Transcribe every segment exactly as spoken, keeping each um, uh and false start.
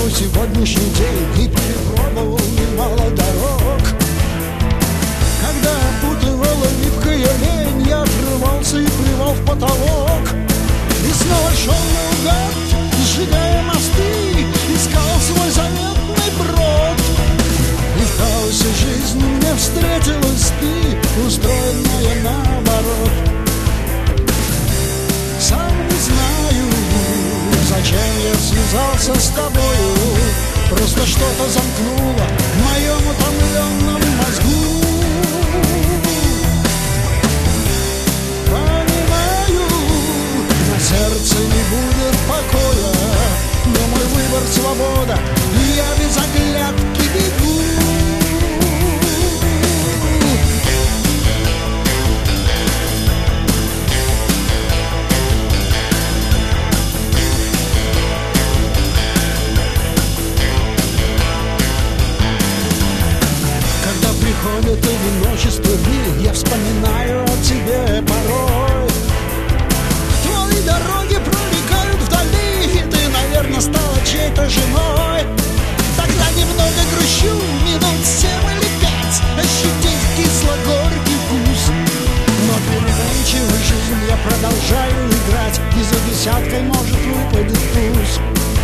всего сегодняшний день и перепробовал немало дорог. Когда опутывала липкая лень, я отрывался и плевал в потолок. И снова шел наугад, сжигая мосты, искал свой заветный брод. И в хаосе жизни мне встретилась ты, устроенная наоборот. Сам не знаю, зачем я связался с тобою. Просто что-то замкнуло в моем утомленном мозгу. Понимаю, на сердце не будет покоя, но мой выбор — свобода, и я без оглядки бегу. Приходит одиночество дни, я вспоминаю о тебе порой. Твои дороги пролегают вдали, и ты, наверное, стала чьей-то женой. Тогда немного грущу, минут семь или пять, ощутив кисло-горький вкус. Но переменчивую жизнь я продолжаю играть, и за десяткой может выпадет туз.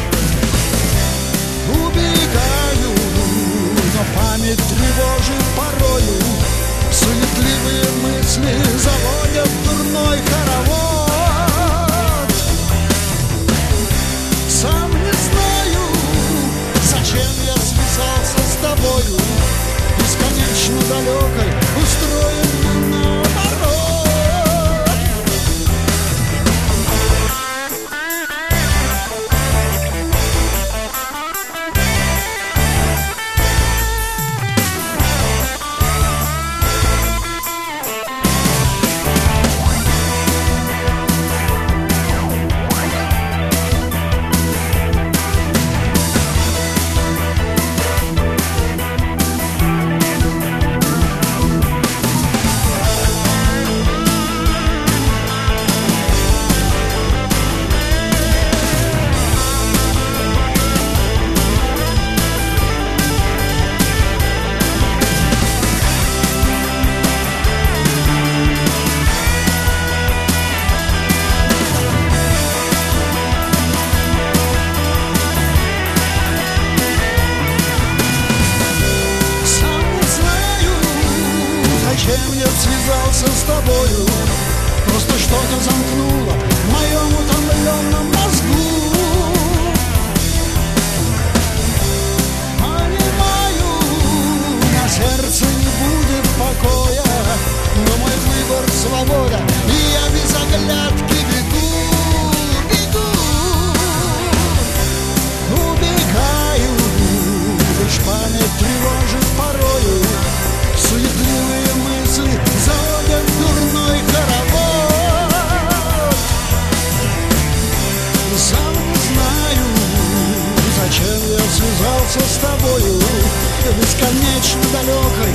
Убегаю, но память тревожит порою. Суетливые мысли заводят дурной хоровод. Сам не знаю, зачем я связался с тобою, бесконечно далекой, устроенной наоборот. Зачем я связался с тобою? Просто что-то замкнуло в моем утомленном мозгу. Понимаю, на сердце не будет покоя, но мой выбор — свобода, и я без оглядки бегу, бегу. Убегаю, лишь память тревожит порою. Суетливые мысли заводят дурной хоровод. Сам не знаю, зачем я связался с тобою, бесконечно далекой,